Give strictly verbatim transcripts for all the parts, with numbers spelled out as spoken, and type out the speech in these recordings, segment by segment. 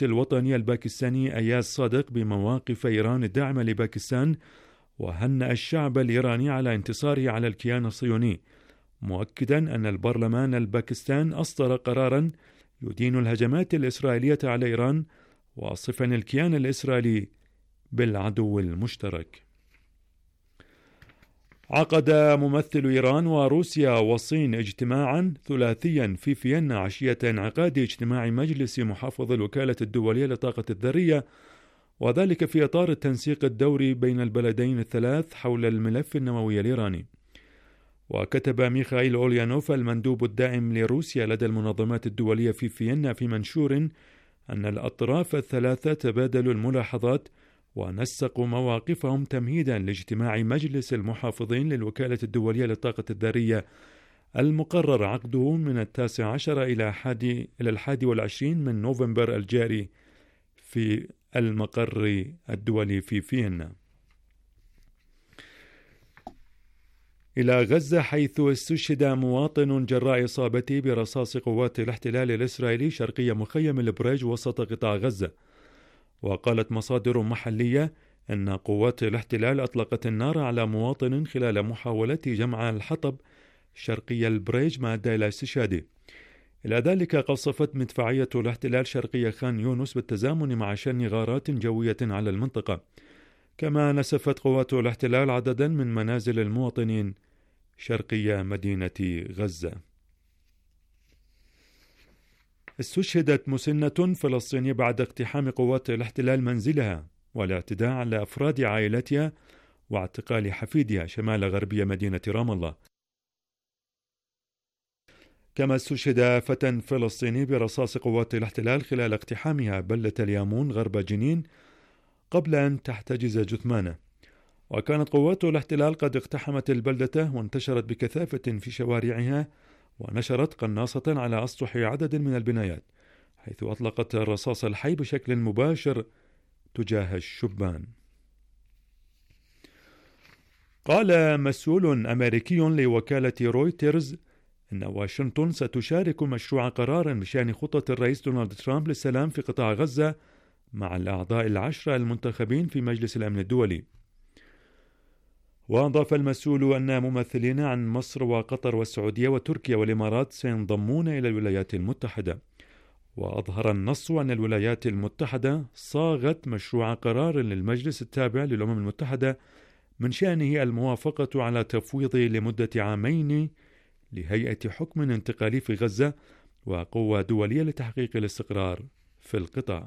الوطني الباكستاني أياز صادق بمواقف إيران الداعمة لباكستان، وهنأ الشعب الإيراني على انتصاره على الكيان الصهيوني، مؤكدا أن البرلمان الباكستان أصدر قرارا يدين الهجمات الإسرائيلية على إيران، واصفا الكيان الإسرائيلي بالعدو المشترك. عقد ممثل إيران وروسيا والصين اجتماعا ثلاثيا في فيينا عشية انعقاد اجتماع مجلس محافظ الوكالة الدولية للطاقة الذرية، وذلك في إطار التنسيق الدوري بين البلدين الثلاث حول الملف النووي الإيراني. وكتب ميخائيل أوليانوف المندوب الدائم لروسيا لدى المنظمات الدولية في فيينا في منشور أن الأطراف الثلاثة تبادلوا الملاحظات ونسقوا مواقفهم تمهيدا لاجتماع مجلس المحافظين للوكالة الدولية للطاقة الذرية المقرر عقده من التاسع عشر إلى حادي إلى الحادي والعشرين من نوفمبر الجاري في المقر الدولي في فيينا. إلى غزة، حيث استشهد مواطن جراء إصابته برصاص قوات الاحتلال الإسرائيلي شرقي مخيم البريج وسط قطاع غزة. وقالت مصادر محلية أن قوات الاحتلال أطلقت النار على مواطن خلال محاولة جمع الحطب شرقي البريج ما أدى إلى استشهاده. إلى ذلك قصفت مدفعية الاحتلال شرقي خان يونس بالتزامن مع شن غارات جوية على المنطقة، كما نسفت قوات الاحتلال عددا من منازل المواطنين شرقي مدينة غزة. استشهدت مسنة فلسطينية بعد اقتحام قوات الاحتلال منزلها والاعتداء على أفراد عائلتها واعتقال حفيدها شمال غربية مدينة رام الله. كما استشهد فتى فلسطيني برصاص قوات الاحتلال خلال اقتحامها بلدة اليامون غرب جنين قبل أن تحتجز جثمانه. وكانت قوات الاحتلال قد اقتحمت البلدة وانتشرت بكثافة في شوارعها، ونشرت قناصة على أسطح عدد من البنايات، حيث أطلقت الرصاص الحي بشكل مباشر تجاه الشبان. قال مسؤول أمريكي لوكالة رويترز إن واشنطن ستشارك مشروع قرار بشأن خطة الرئيس دونالد ترامب للسلام في قطاع غزة مع الأعضاء العشرة المنتخبين في مجلس الأمن الدولي. وأضاف المسؤول أن ممثلين عن مصر وقطر والسعودية وتركيا والإمارات سينضمون إلى الولايات المتحدة. وأظهر النص أن الولايات المتحدة صاغت مشروع قرار للمجلس التابع للأمم المتحدة من شأنه الموافقة على تفويض لمدة عامين لهيئة حكم انتقالي في غزة وقوة دولية لتحقيق الاستقرار في القطاع.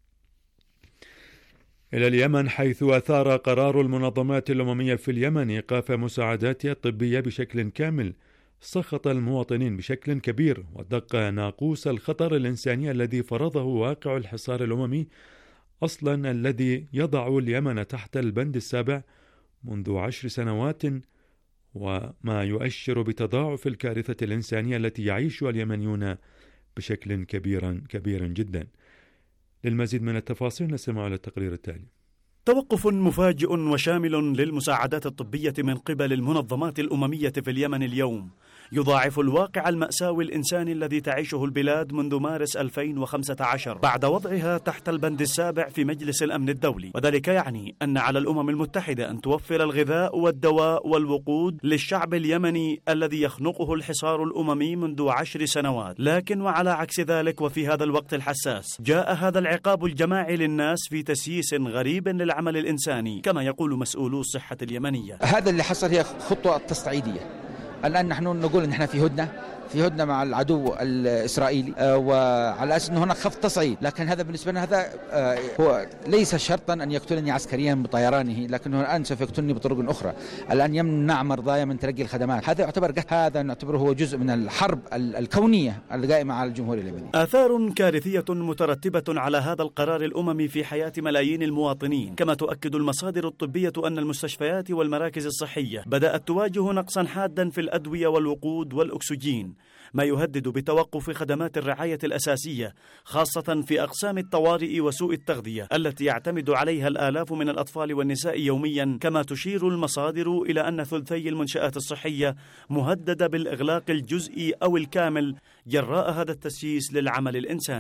إلى اليمن، حيث أثار قرار المنظمات الأممية في اليمن إيقاف مساعداتها الطبية بشكل كامل سخط المواطنين بشكل كبير، ودق ناقوس الخطر الإنساني الذي فرضه واقع الحصار الأممي أصلا الذي يضع اليمن تحت البند السابع منذ عشر سنوات، وما يؤشر بتضاعف الكارثة الإنسانية التي يعيشها اليمنيون بشكل كبير كبير جدا. للمزيد من التفاصيل نستمع إلى التقرير التالي. توقف مفاجئ وشامل للمساعدات الطبية من قبل المنظمات الأممية في اليمن اليوم يضاعف الواقع المأساوي الإنساني الذي تعيشه البلاد منذ مارس ألفين وخمسة عشر بعد وضعها تحت البند السابع في مجلس الأمن الدولي. وذلك يعني أن على الأمم المتحدة أن توفر الغذاء والدواء والوقود للشعب اليمني الذي يخنقه الحصار الأممي منذ عشر سنوات. لكن وعلى عكس ذلك وفي هذا الوقت الحساس جاء هذا العقاب الجماعي للناس في تسييس غريب للعمل الإنساني كما يقول مسؤولو الصحة اليمنية. هذا اللي حصل هي خطوة تصعيدية. الآن نحن نقول أن نحن في هدنة في هدنة مع العدو الإسرائيلي، آه وعلى أساس أنه هناك خفض تصعيد. لكن هذا بالنسبة لنا هذا آه هو ليس شرطا أن يقتلني عسكريا بطيرانه، لكنه الآن سوف يقتلني بطرق أخرى. الآن يمنع مرضاي من تلقي الخدمات. هذا يعتبر هذا نعتبره هو جزء من الحرب الكونية القائمة على الجمهورية اليمنية. آثار كارثية مترتبة على هذا القرار الأممي في حياة ملايين المواطنين. كما تؤكد المصادر الطبية أن المستشفيات والمراكز الصحية بدأت تواجه نقصا حادا في الأدوية والوقود والأكسجين، ما يهدد بتوقف خدمات الرعاية الأساسية خاصة في أقسام الطوارئ وسوء التغذية التي يعتمد عليها الآلاف من الأطفال والنساء يوميا. كما تشير المصادر إلى أن ثلثي المنشآت الصحية مهددة بالإغلاق الجزئي أو الكامل جراء هذا التسييس للعمل الإنساني.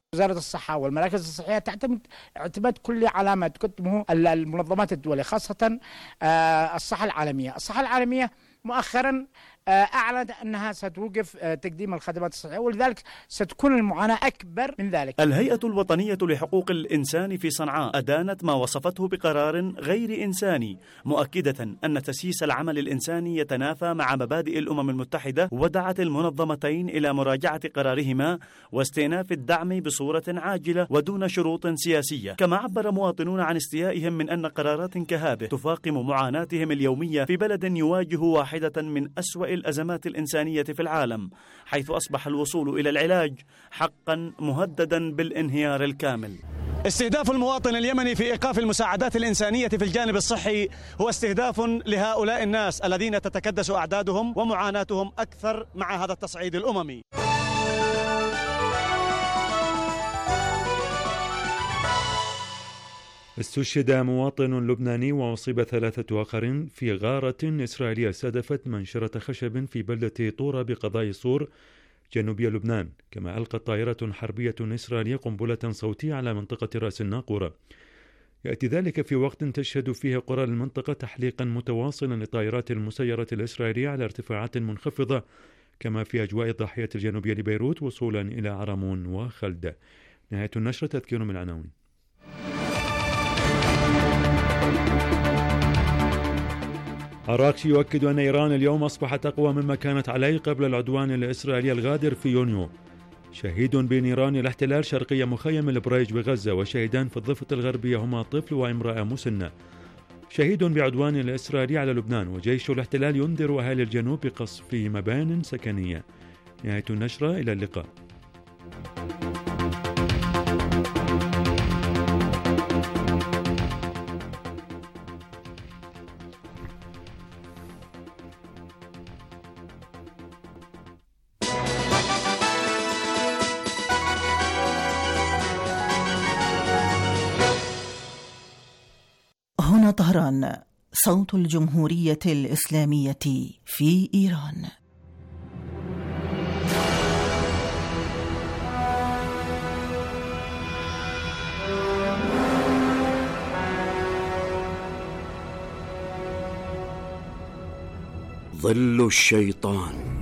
وزارة الصحة والمراكز الصحية تعتمد اعتماد كلي على ما تقدمه المنظمات الدولية، خاصة الصحة العالمية. الصحة العالمية مؤخرا أعلنت أنها ستوقف تقديم الخدمات الصحية، ولذلك ستكون المعاناة أكبر من ذلك. الهيئة الوطنية لحقوق الإنسان في صنعاء أدانت ما وصفته بقرار غير إنساني، مؤكدة أن تسييس العمل الإنساني يتنافى مع مبادئ الأمم المتحدة، ودعت المنظمتين إلى مراجعة قرارهما واستئناف الدعم بصورة عاجلة ودون شروط سياسية. كما عبر مواطنون عن استيائهم من أن قرارات كهذه تفاقم معاناتهم اليومية في بلد يواجه واحدة من أسوأ الأزمات الإنسانية في العالم، حيث أصبح الوصول إلى العلاج حقا مهددا بالانهيار الكامل. استهداف المواطن اليمني في إيقاف المساعدات الإنسانية في الجانب الصحي هو استهداف لهؤلاء الناس الذين تتكدس أعدادهم ومعاناتهم أكثر مع هذا التصعيد الأممي. استشهد مواطن لبناني وأصيب ثلاثة آخرين في غارة إسرائيلية استهدفت منشرة خشب في بلدة طورة بقضاء صور جنوبي لبنان، كما ألقت طائرة حربية إسرائيلية قنبلة صوتية على منطقة رأس الناقورة. يأتي ذلك في وقت تشهد فيه قرى المنطقة تحليقا متواصلا لطائرات المسيرة الإسرائيلية على ارتفاعات منخفضة، كما في أجواء الضاحية الجنوبية لبيروت وصولا إلى عرمون وخلدة. نهاية النشرة. تذكير من العناوين. عراقشي يؤكد أن إيران اليوم أصبحت أقوى مما كانت عليه قبل العدوان الإسرائيلي الغادر في يونيو. شهيد بنيران الاحتلال شرقية مخيم البريج بغزة، وشهيدان في الضفة الغربية هما طفل وامرأة مسنة. شهيد بعدوان الإسرائيلي على لبنان، وجيش الاحتلال ينذر أهالي الجنوب بقصف مبان سكنية. نهاية النشرة. إلى اللقاء. هنا طهران، صوت الجمهورية الإسلامية في إيران. ظل الشيطان.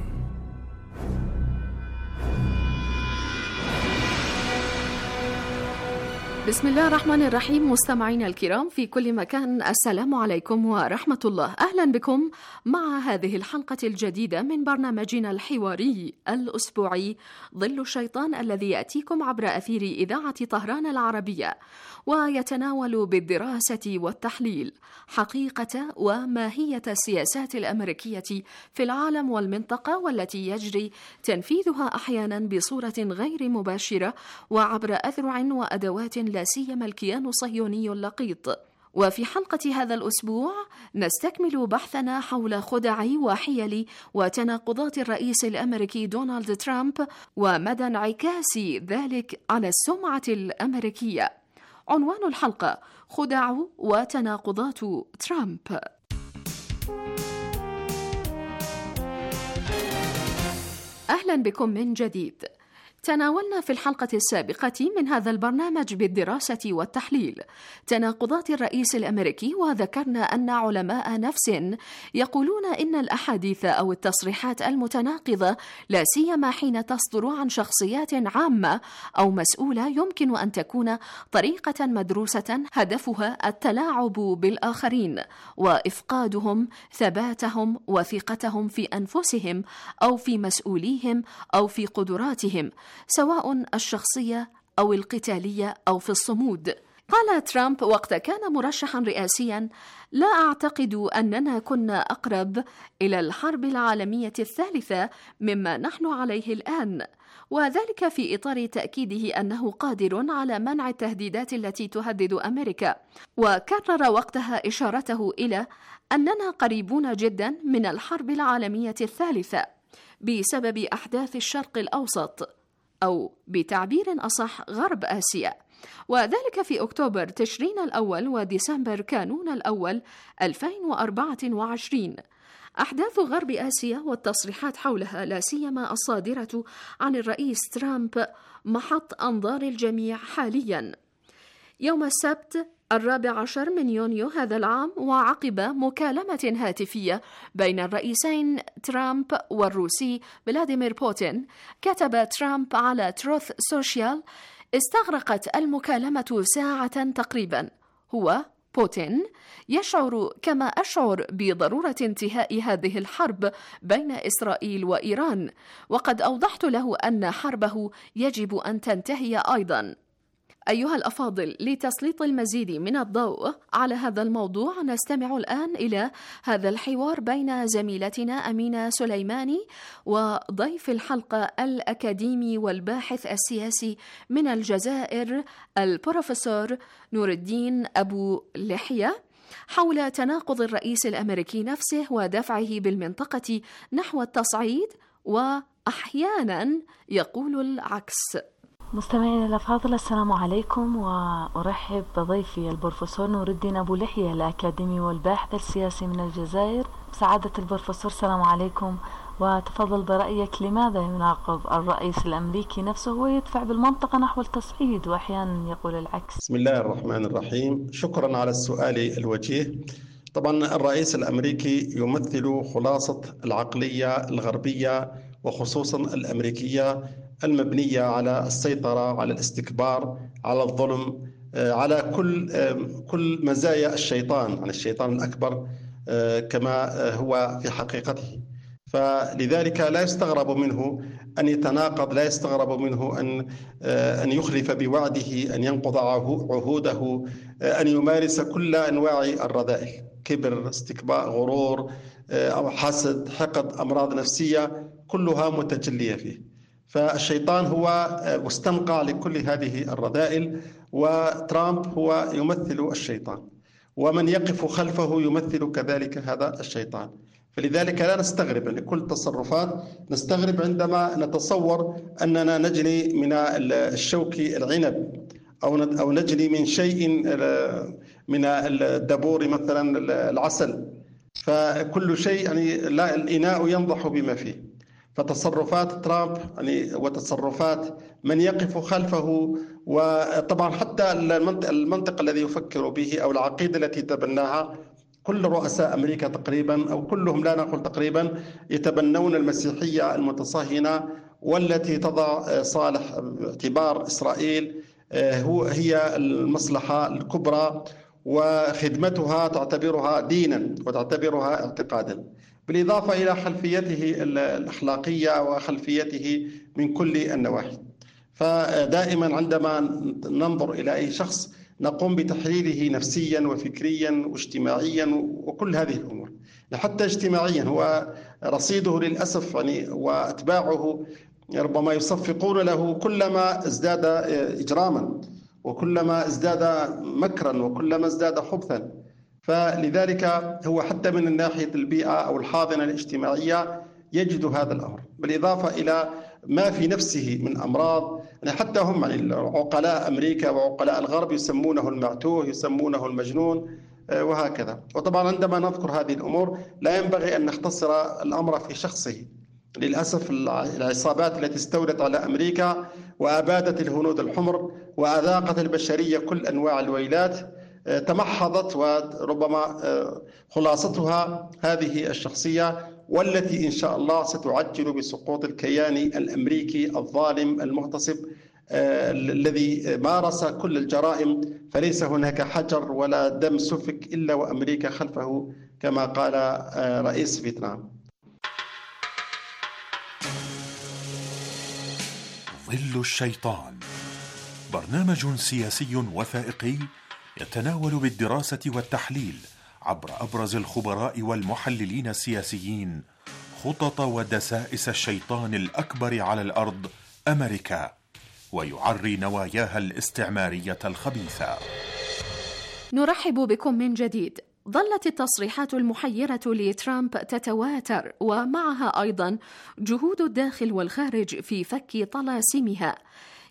بسم الله الرحمن الرحيم. مستمعينا الكرام في كل مكان، السلام عليكم ورحمة الله. أهلا بكم مع هذه الحلقة الجديدة من برنامجنا الحواري الأسبوعي ظل الشيطان، الذي يأتيكم عبر أثير إذاعة طهران العربية، ويتناول بالدراسة والتحليل حقيقة وماهية السياسات الأمريكية في العالم والمنطقة، والتي يجري تنفيذها أحيانا بصورة غير مباشرة وعبر أذرع وأدوات لا سيما الكيان الصهيوني اللقيط. وفي حلقة هذا الأسبوع نستكمل بحثنا حول خدع وحيل وتناقضات الرئيس الأمريكي دونالد ترامب ومدى انعكاس ذلك على السمعة الأمريكية. عنوان الحلقة: خدع وتناقضات ترامب. أهلا بكم من جديد. تناولنا في الحلقة السابقة من هذا البرنامج بالدراسة والتحليل تناقضات الرئيس الأمريكي، وذكرنا أن علماء نفس يقولون إن الأحاديث أو التصريحات المتناقضة، لا سيما حين تصدر عن شخصيات عامة أو مسؤولة، يمكن أن تكون طريقة مدروسة هدفها التلاعب بالآخرين وإفقادهم ثباتهم وثقتهم في أنفسهم أو في مسؤوليهم أو في قدراتهم، سواء الشخصية أو القتالية أو في الصمود. قال ترامب وقت كان مرشحا رئاسيا: لا أعتقد أننا كنا أقرب إلى الحرب العالمية الثالثة مما نحن عليه الآن، وذلك في إطار تأكيده أنه قادر على منع التهديدات التي تهدد أمريكا. وكرر وقتها إشارته إلى أننا قريبون جدا من الحرب العالمية الثالثة بسبب أحداث الشرق الأوسط، أو بتعبير أصح غرب آسيا، وذلك في أكتوبر تشرين الأول وديسمبر كانون الأول ألفين وأربعة وعشرين. أحداث غرب آسيا والتصريحات حولها لا سيما الصادرة عن الرئيس ترامب محط أنظار الجميع حالياً. يوم السبت الرابع عشر من يونيو هذا العام، وعقب مكالمة هاتفية بين الرئيسين ترامب والروسي فلاديمير بوتين، كتب ترامب على تروث سوشيال: استغرقت المكالمة ساعة تقريبا. هو بوتين يشعر كما أشعر بضرورة انتهاء هذه الحرب بين إسرائيل وإيران، وقد أوضحت له أن حربه يجب أن تنتهي أيضا. أيها الأفاضل، لتسليط المزيد من الضوء على هذا الموضوع نستمع الآن إلى هذا الحوار بين زميلتنا أمينة سليماني وضيف الحلقة الأكاديمي والباحث السياسي من الجزائر البروفيسور نور الدين أبو لحية حول تناقض الرئيس الأمريكي نفسه ودفعه بالمنطقة نحو التصعيد، وأحيانا يقول العكس. مستمعينا الأفاضل، السلام عليكم، وأرحب بضيفي البروفيسور نور الدين أبو لحية الأكاديمي والباحث السياسي من الجزائر. سعادة البروفيسور، السلام عليكم، وتفضل برأيك لماذا يناقض الرئيس الأمريكي نفسه ويدفع بالمنطقة نحو التصعيد وأحيانا يقول العكس؟ بسم الله الرحمن الرحيم. شكرا على السؤال الوجيه. طبعا الرئيس الأمريكي يمثل خلاصة العقلية الغربية وخصوصا الأمريكية المبنية على السيطرة، على الاستكبار، على الظلم، على كل كل مزايا الشيطان، عن الشيطان الأكبر كما هو في حقيقته. فلذلك لا يستغرب منه أن يتناقض، لا يستغرب منه أن أن يخلف بوعده، أن ينقض عهوده، أن يمارس كل أنواع الرذائل: كبر، استكبار، غرور، أو حسد، حقد، أمراض نفسية، كلها متجلية فيه. فالشيطان هو مستنقع لكل هذه الرذائل، وترامب هو يمثل الشيطان، ومن يقف خلفه يمثل كذلك هذا الشيطان. فلذلك لا نستغرب لكل تصرفات، نستغرب عندما نتصور أننا نجني من الشوك العنب، أو أو نجني من شيء من الدبور مثلا العسل، فكل شيء يعني لا، الإناء ينضح بما فيه. فتصرفات ترامب يعني وتصرفات من يقف خلفه، وطبعا حتى المنطق, المنطق الذي يفكر به أو العقيدة التي تبناها كل رؤساء أمريكا تقريبا، أو كلهم لا نقول تقريبا، يتبنون المسيحية المتصهنة والتي تضع صالح اعتبار إسرائيل هو هي المصلحة الكبرى، وخدمتها تعتبرها دينا وتعتبرها اعتقادا، بالإضافة إلى خلفيته الأخلاقية وخلفيته من كل النواحي. فدائما عندما ننظر إلى أي شخص نقوم بتحليله نفسيا وفكريا واجتماعيا وكل هذه الأمور. حتى اجتماعيا هو رصيده للأسف يعني، وأتباعه ربما يصفقون له كلما ازداد إجراما، وكلما ازداد مكرا، وكلما ازداد خبثا. فلذلك هو حتى من ناحية البيئة أو الحاضنة الاجتماعية يجد هذا الأمر، بالإضافة إلى ما في نفسه من أمراض. يعني حتى هم يعني عقلاء أمريكا وعقلاء الغرب يسمونه المعتوه، يسمونه المجنون، وهكذا. وطبعا عندما نذكر هذه الأمور لا ينبغي أن نختصر الأمر في شخصه. للأسف العصابات التي استولت على أمريكا وأبادت الهنود الحمر وأذاقت البشرية كل أنواع الويلات تمحضت، وربما خلاصتها هذه الشخصية، والتي إن شاء الله ستعجل بسقوط الكيان الأمريكي الظالم المغتصب الذي مارس كل الجرائم. فليس هناك حجر ولا دم سفك إلا وأمريكا خلفه، كما قال رئيس فيتنام. ظل الشيطان، برنامج سياسي وثائقي يتناول بالدراسة والتحليل عبر أبرز الخبراء والمحللين السياسيين خطط ودسائس الشيطان الأكبر على الأرض أمريكا، ويعري نواياها الاستعمارية الخبيثة. نرحب بكم من جديد. ظلت التصريحات المحيرة لترامب تتواتر، ومعها أيضا جهود الداخل والخارج في فك طلاسمها.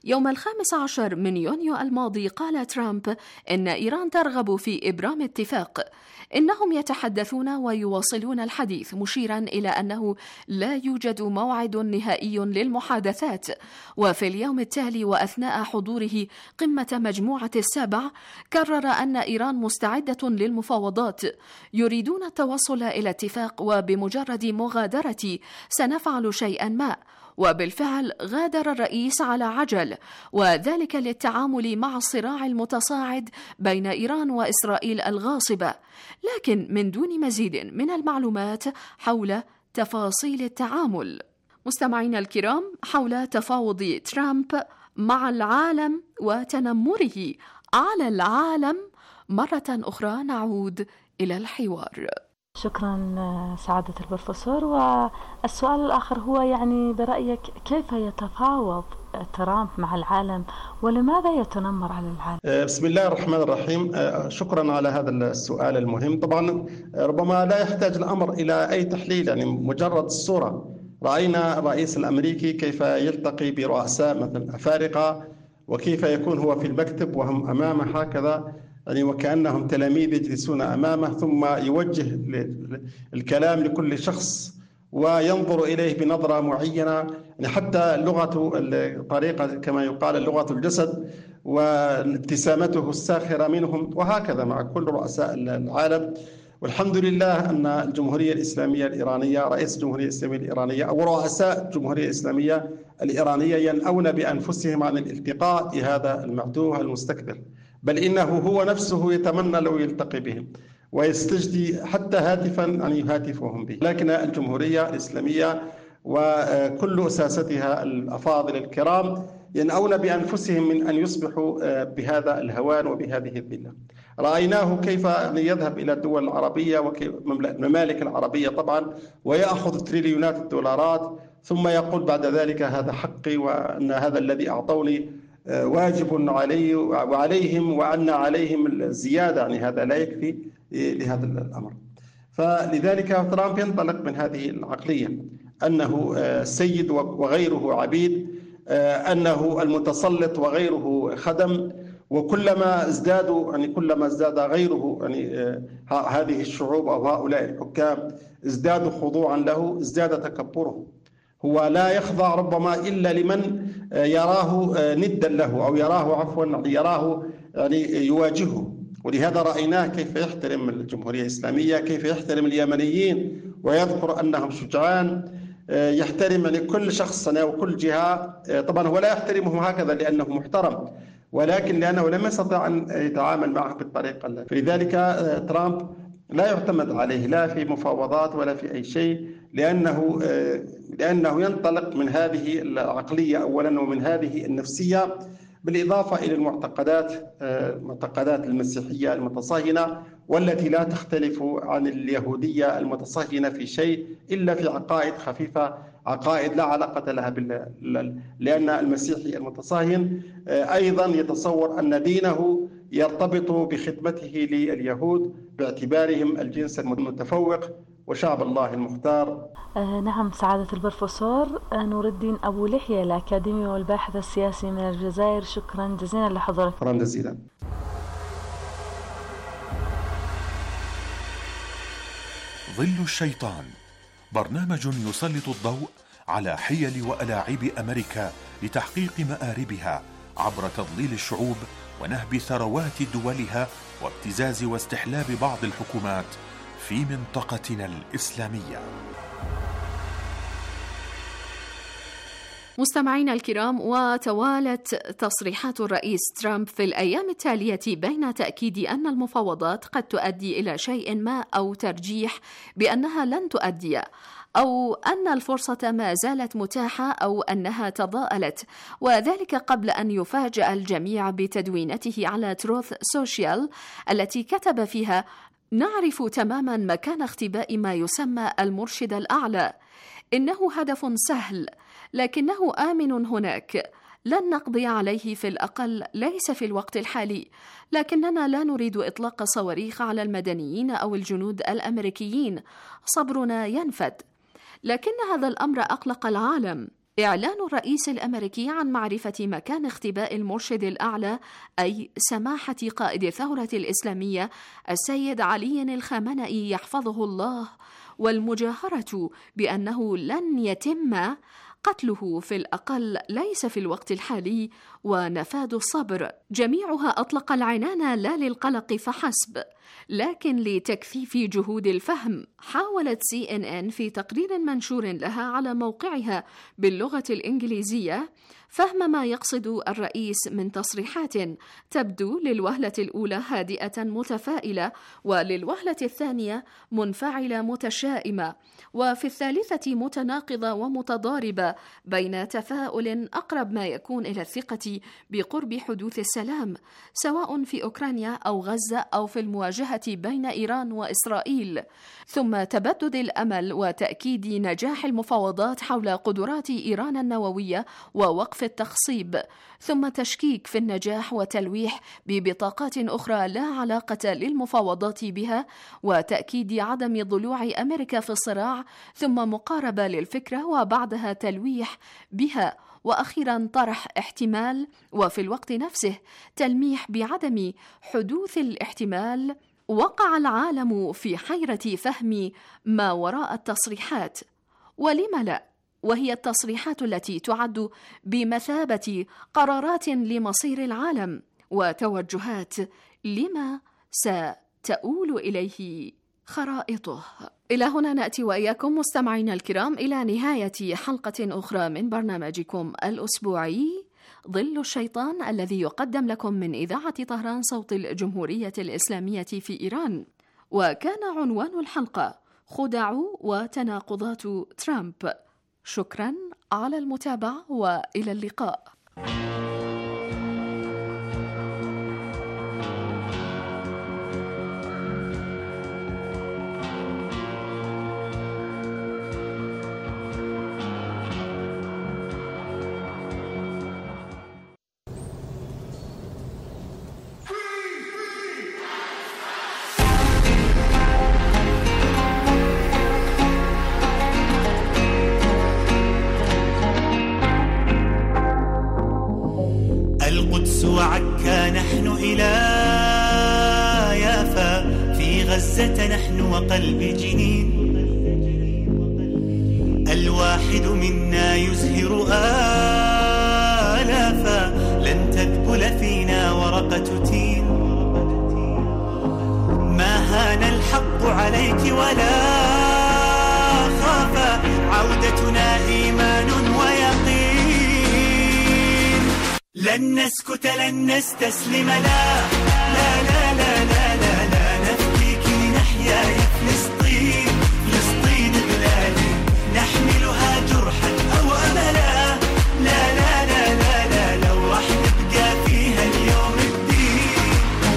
يوم الخامس عشر من يونيو الماضي قال ترامب إن إيران ترغب في إبرام اتفاق. إنهم يتحدثون ويواصلون الحديث، مشيرا إلى أنه لا يوجد موعد نهائي للمحادثات. وفي اليوم التالي وأثناء حضوره قمة مجموعة السبع كرر أن إيران مستعدة للمفاوضات، يريدون التوصل إلى اتفاق، وبمجرد مغادرتي سنفعل شيئا ما. وبالفعل غادر الرئيس على عجل، وذلك للتعامل مع الصراع المتصاعد بين إيران وإسرائيل الغاصبة، لكن من دون مزيد من المعلومات حول تفاصيل التعامل. مستمعينا الكرام، حول تفاوض ترامب مع العالم وتنمره على العالم مرة أخرى نعود إلى الحوار. شكرا سعادة البروفيسور. والسؤال الآخر هو يعني برأيك كيف يتفاوض ترامب مع العالم ولماذا يتنمر على العالم؟ بسم الله الرحمن الرحيم. شكرا على هذا السؤال المهم. طبعا ربما لا يحتاج الأمر إلى أي تحليل، يعني مجرد الصورة. رأينا الرئيس الأمريكي كيف يلتقي برؤساء مثل أفارقة، وكيف يكون هو في المكتب وهم أمامه هكذا، يعني وكأنهم تلاميذ يجلسون أمامه، ثم يوجه الكلام لكل شخص وينظر إليه بنظرة معينة، يعني حتى لغة الطريقة كما يقال لغة الجسد وابتسامته الساخرة منهم، وهكذا مع كل رؤساء العالم. والحمد لله أن الجمهورية الإسلامية الإيرانية، رئيس الجمهورية الإسلامية الإيرانية أو رؤساء الجمهورية الإسلامية الإيرانية ينأون بأنفسهم عن الالتقاء بهذا المعتوه المستكبر، بل إنه هو نفسه يتمنى لو يلتقي بهم ويستجدي حتى هاتفا أن يهاتفهم به. لكن الجمهورية الإسلامية وكل أساستها الأفاضل الكرام ينأون بأنفسهم من أن يصبحوا بهذا الهوان وبهذه الذلة. رأيناه كيف يذهب إلى الدول العربية والممالك العربية طبعا ويأخذ تريليونات الدولارات، ثم يقول بعد ذلك هذا حقي وأن هذا الذي أعطوني واجب علي وعليهم وأن عليهم الزيادة، يعني هذا لا يكفي لهذا الأمر. فلذلك ترامب ينطلق من هذه العقلية أنه سيد وغيره عبيد، أنه المتسلط وغيره خدم، وكلما ازدادوا يعني كلما ازداد غيره يعني هذه الشعوب أو هؤلاء الحكام ازدادوا خضوعا له، ازداد تكبره. هو لا يخضع ربما إلا لمن يراه ندا له أو يراه عفوا يراه يعني يواجهه. ولهذا رأيناه كيف يحترم الجمهورية الإسلامية، كيف يحترم اليمنيين ويذكر أنهم شجعان، يحترم يعني كل شخص وكل جهة. طبعا هو لا يحترمهم هكذا لأنه محترم، ولكن لأنه لم يستطع أن يتعامل معه بالطريقة. فلذلك ترامب لا يعتمد عليه لا في مفاوضات ولا في أي شيء، لأنه لأنه ينطلق من هذه العقلية أولا ومن هذه النفسية، بالإضافة إلى المعتقدات معتقدات المسيحية المتصهينة، والتي لا تختلف عن اليهودية المتصهينة في شيء إلا في عقائد خفيفة، عقائد لا علاقة لها بال... لأن المسيحي المتصهين أيضا يتصور أن دينه يرتبط بخدمته لليهود باعتبارهم الجنس المتفوق وشعب الله المختار. آه نعم سعادة البروفيسور نور الدين أبو لحية الأكاديمي والباحث السياسي من الجزائر، شكرا جزيلا لحضورك. شكرا جزيلا. ظل الشيطان، برنامج يسلط الضوء على حيل وألاعيب أمريكا لتحقيق مآربها عبر تضليل الشعوب ونهب ثروات دولها وابتزاز واستحلاب بعض الحكومات في منطقتنا الإسلامية. مستمعينا الكرام، وتوالت تصريحات الرئيس ترامب في الأيام التالية بين تأكيد أن المفاوضات قد تؤدي إلى شيء ما أو ترجيح بأنها لن تؤدي، أو أن الفرصة ما زالت متاحة أو أنها تضاءلت، وذلك قبل أن يفاجأ الجميع بتدوينته على تروث سوشيال التي كتب فيها: نعرف تماما مكان اختباء ما يسمى المرشد الأعلى، إنه هدف سهل لكنه آمن هناك، لن نقضي عليه في الأقل ليس في الوقت الحالي، لكننا لا نريد إطلاق صواريخ على المدنيين أو الجنود الأمريكيين، صبرنا ينفد. لكن هذا الأمر أقلق العالم، إعلان الرئيس الأمريكي عن معرفة مكان اختباء المرشد الأعلى أي سماحة قائد الثورة الإسلامية السيد علي الخامنئي يحفظه الله، والمجاهرة بأنه لن يتم قتله في الأقل ليس في الوقت الحالي، ونفاذ الصبر، جميعها أطلق العنان لا للقلق فحسب لكن لتكثيف جهود الفهم. حاولت سي إن إن في تقرير منشور لها على موقعها باللغة الإنجليزية فهم ما يقصد الرئيس من تصريحات تبدو للوهلة الأولى هادئة متفائلة، وللوهلة الثانية منفعلة متشائمة، وفي الثالثة متناقضة ومتضاربة بين تفاؤل أقرب ما يكون إلى الثقة بقرب حدوث السلام سواء في أوكرانيا أو غزة أو في المواجهة بين إيران وإسرائيل، ثم تبدد الأمل وتأكيد نجاح المفاوضات حول قدرات إيران النووية ووقف التخصيب، ثم تشكيك في النجاح وتلويح ببطاقات أخرى لا علاقة للمفاوضات بها، وتأكيد عدم ضلوع أمريكا في الصراع، ثم مقاربة للفكرة وبعدها تلويح بها، وأخيرا طرح احتمال وفي الوقت نفسه تلميح بعدم حدوث الاحتمال. وقع العالم في حيرة فهم ما وراء التصريحات، ولم لا؟ وهي التصريحات التي تعد بمثابة قرارات لمصير العالم وتوجهات لما ستؤول إليه خرائطه. إلى هنا نأتي وإياكم مستمعينا الكرام إلى نهاية حلقة أخرى من برنامجكم الأسبوعي ظل الشيطان، الذي يقدم لكم من إذاعة طهران صوت الجمهورية الإسلامية في إيران. وكان عنوان الحلقة خدع وتناقضات ترامب. شكرا على المتابعة وإلى اللقاء. وعكا نحن إلى يافا، في غزة نحن وقلب جنين، الواحد منا يزهر آلافا، لن تذبل فينا ورقة تين، ما هان الحق عليك ولا خافا، عودتنا إيمان ويقين، لن نسكت لن نستسلم، لا لا لا لا لا لا, لا نفديك لنحيا يا فلسطين، فلسطين بلادي نحملها جرحا أو أملا، لا لا لا لا لا لو راح نبقى فيها اليوم الدين،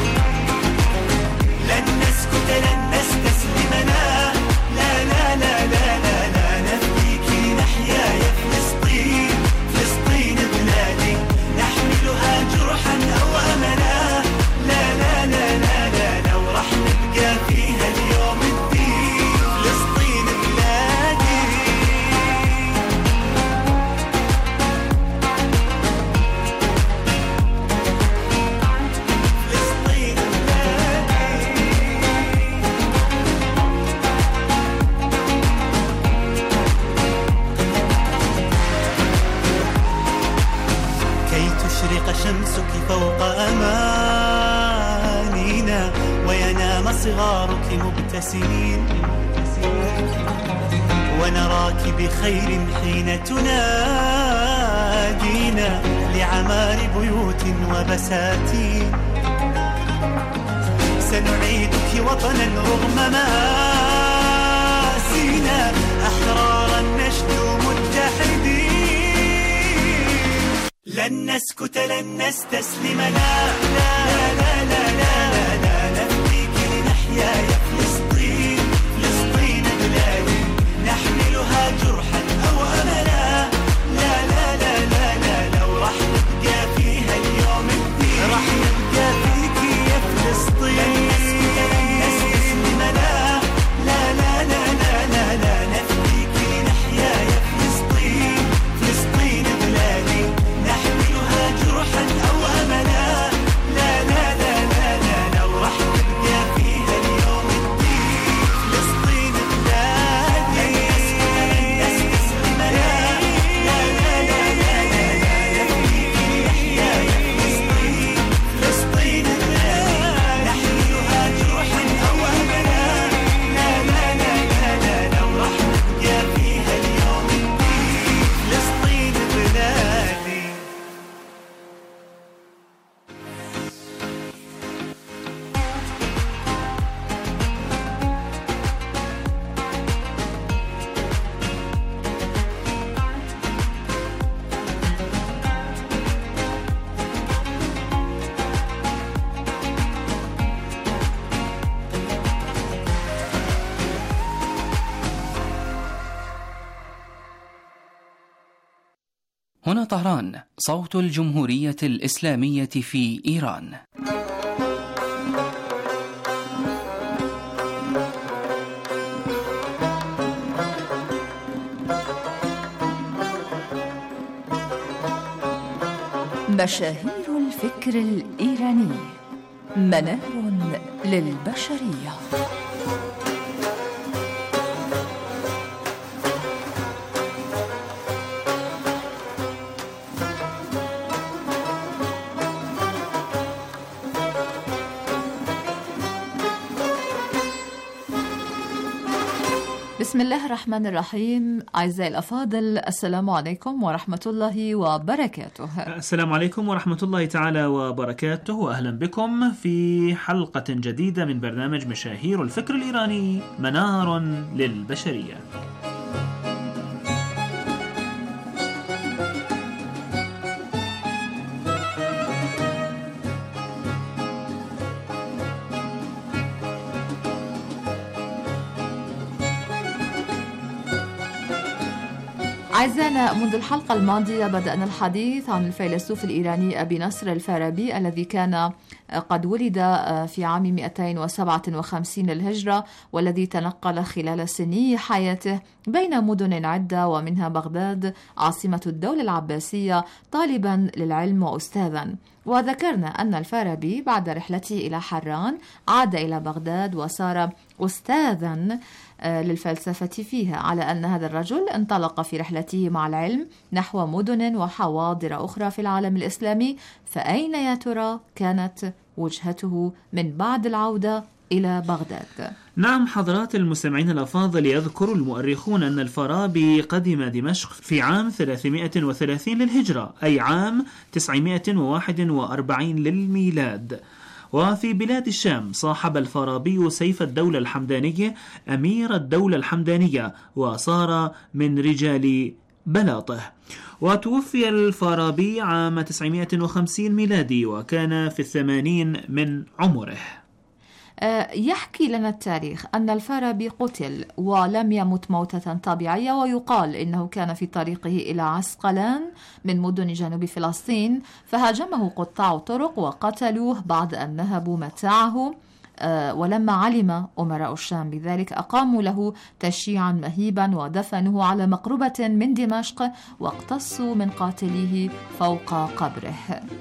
لن نسكت لن نستسلم، لا لا لا لا لا لا, لا نفديك لنحيا يا فلسطين، فلسطين بلادي نحملها جرحا أو أملا، لا لا لا لا لا لو راح نبقى فيها اليوم الدين، فلسطين بلادي. فلسطين بلادي. كي تشرق شمسك فوق أمانينا، وينام صغارك مبتسمين، ونراك بخير حين تنادينا، لعمار بيوت وبساتين، سنعيدك وطنا رغم مآسينا، أحرارا نشدو متحدين، لن نسكت لن نستسلم، لا لا لا لا لا لا نفديك لنحيا يا فلسطين، فلسطين بلادي نحملها جرحا أو أملا، لا لا لا لا لا لو راح نبقى فيها اليوم الدين، راح نبقى فيك يا فلسطين، لن نسكت لن نستسلم، لا لا لا لا لا لا نفديك لنحيا يا فلسطين، فلسطين هنا طهران، صوت الجمهورية الإسلامية في إيران. مشاهير الفكر الإيراني، منار للبشرية. بسم الله الرحمن الرحيم. أعزائي الأفاضل، السلام عليكم ورحمة الله وبركاته. السلام عليكم ورحمة الله تعالى وبركاته، وأهلا بكم في حلقة جديدة من برنامج مشاهير الفكر الإيراني، منار للبشرية. أعزائنا، منذ الحلقة الماضية بدأنا الحديث عن الفيلسوف الإيراني أبي نصر الفارابي الذي كان قد ولد في عام مئتين وسبعة وخمسين للهجرة، والذي تنقل خلال سني حياته بين مدن عدة ومنها بغداد عاصمة الدولة العباسية طالبا للعلم وأستاذا. وذكرنا أن الفارابي بعد رحلته إلى حران عاد إلى بغداد وصار أستاذا للفلسفة فيها، على أن هذا الرجل انطلق في رحلته مع العلم نحو مدن وحواضر أخرى في العالم الإسلامي. فأين يا ترى كانت وجهته من بعد العودة إلى بغداد؟ نعم حضرات المستمعين الأفاضل، يذكر المؤرخون أن الفارابي قدم دمشق في عام ثلاثمئة وثلاثين للهجرة، أي عام تسعمئة وواحد وأربعين للميلاد. وفي بلاد الشام صاحب الفارابي سيف الدولة الحمدانية أمير الدولة الحمدانية، وصار من رجال بلاطه. وتوفي الفارابي عام تسعمئة وخمسين ميلادي، وكان في الثمانين من عمره. يحكي لنا التاريخ أن الفارابي قتل ولم يمت موتة طبيعية، ويقال إنه كان في طريقه إلى عسقلان من مدن جنوب فلسطين، فهاجمه قطاع طرق وقتلوه بعد أن نهبوا متاعه. ولما علم أمراء الشام بذلك أقاموا له تشييعا مهيبا ودفنوه على مقربة من دمشق، واقتصوا من قاتله فوق قبره.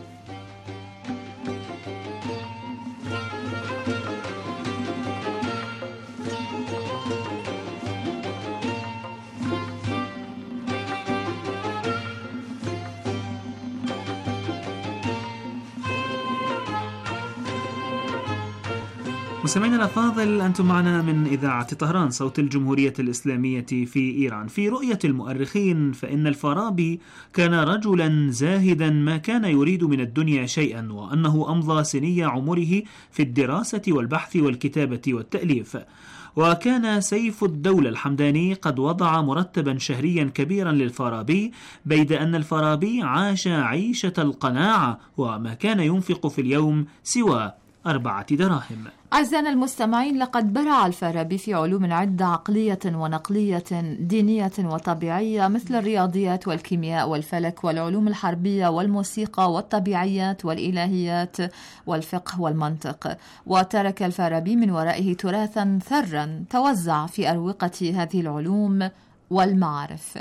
مستمعينا الأفاضل، أنتم معنا من إذاعة طهران، صوت الجمهورية الإسلامية في إيران. في رؤية المؤرخين فإن الفارابي كان رجلا زاهدا ما كان يريد من الدنيا شيئا، وأنه أمضى سني عمره في الدراسة والبحث والكتابة والتأليف. وكان سيف الدولة الحمداني قد وضع مرتبا شهريا كبيرا للفارابي، بيد أن الفارابي عاش عيشة القناعة وما كان ينفق في اليوم سوى أربعة دراهم. أعزائنا المستمعين، لقد برع الفارابي في علوم عدة عقلية ونقلية، دينية وطبيعية، مثل الرياضيات والكيمياء والفلك والعلوم الحربية والموسيقى والطبيعيات والإلهيات والفقه والمنطق. وترك الفارابي من ورائه تراثا ثرا توزع في أروقة هذه العلوم والمعارف.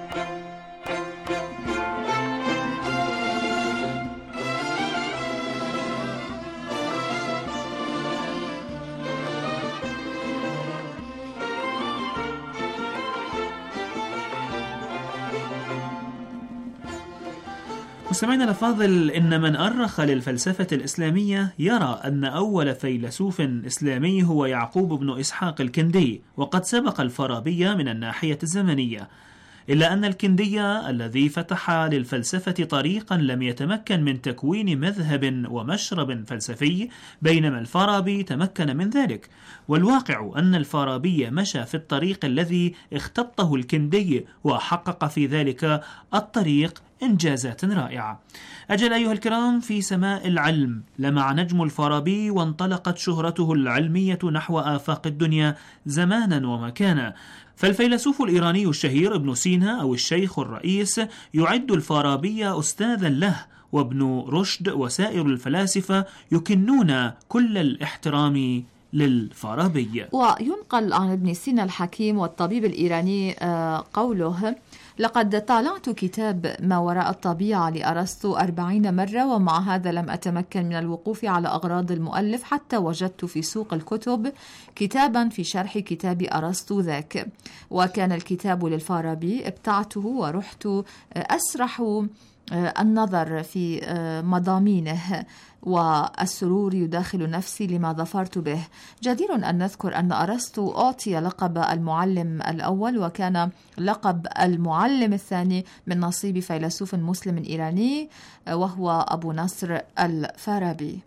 مستمعينا الأفاضل، إن من أرخ للفلسفة الإسلامية يرى أن أول فيلسوف إسلامي هو يعقوب بن إسحاق الكندي، وقد سبق الفارابي من الناحية الزمنية، إلا أن الكندي الذي فتح للفلسفة طريقا لم يتمكن من تكوين مذهب ومشرب فلسفي، بينما الفارابي تمكن من ذلك. والواقع أن الفارابي مشى في الطريق الذي اختطه الكندي، وحقق في ذلك الطريق إنجازات رائعة. أجل أيها الكرام، في سماء العلم لمع نجم الفارابي، وانطلقت شهرته العلمية نحو آفاق الدنيا زمانا ومكانا. فالفيلسوف الإيراني الشهير ابن سينا أو الشيخ الرئيس يعد الفارابي أستاذا له، وابن رشد وسائر الفلاسفة يكنون كل الاحترام للفارابي. وينقل عن ابن سينا الحكيم والطبيب الإيراني قوله: لقد طالعت كتاب ما وراء الطبيعة لأرسطو أربعين مرة، ومع هذا لم أتمكن من الوقوف على أغراض المؤلف حتى وجدت في سوق الكتب كتابا في شرح كتاب أرسطو ذاك، وكان الكتاب للفارابي. ابتعته ورحت أسرح النظر في مضامينه، والسرور يداخل نفسي لما ظفرت به. جدير أن نذكر أن أرسطو أعطي لقب المعلم الأول، وكان لقب المعلم الثاني من نصيب فيلسوف مسلم إيراني وهو أبو نصر الفارابي.